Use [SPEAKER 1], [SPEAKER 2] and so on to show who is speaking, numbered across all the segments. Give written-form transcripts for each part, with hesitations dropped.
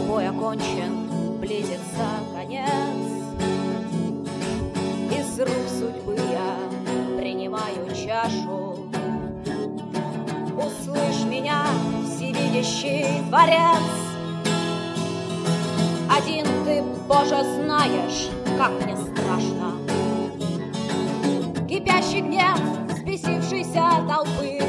[SPEAKER 1] бой окончен, близится конец. Из рук судьбы я принимаю чашу. Услышь меня, всевидящий Творец. Один ты, Боже, знаешь, как мне страшно. Кипящий гнев взбесившейся толпы,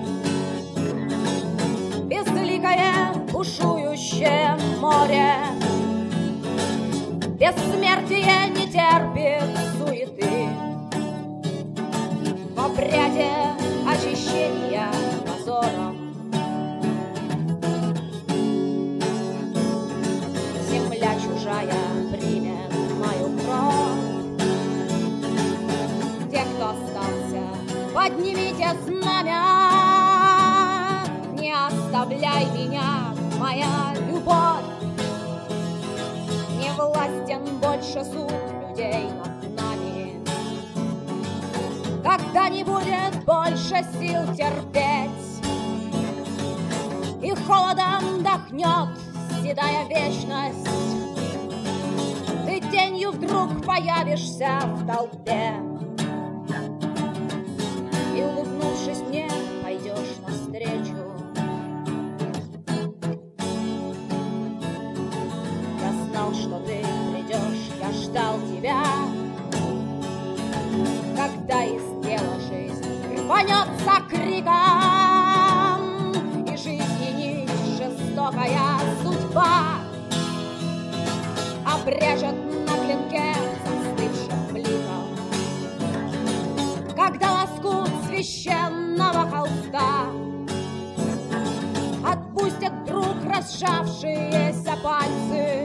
[SPEAKER 1] безликое бушующее море, бессмертие не терпит суеты. В обряде очищения позором земля чужая примет мою кровь. Те, кто остался, поднимите знамя. Не оставляй меня, моя любовь. Не властен больше суд людей над нами. Когда не будет больше сил терпеть, и холодом дохнет седая вечность, ты тенью вдруг появишься в толпе и, улыбнувшись мне, пойдешь навстречу. Я знал, что ты придешь, я ждал тебя. Когда из тела жизнь рванется криком, и жизни нить жестокая судьба обрежет на клинке застывшим бликом. Когда лоскут священного холста отпустят вдруг разжавшиеся пальцы,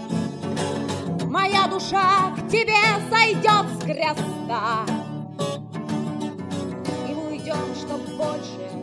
[SPEAKER 1] моя душа к тебе сойдет с креста, и мы уйдем, чтоб больше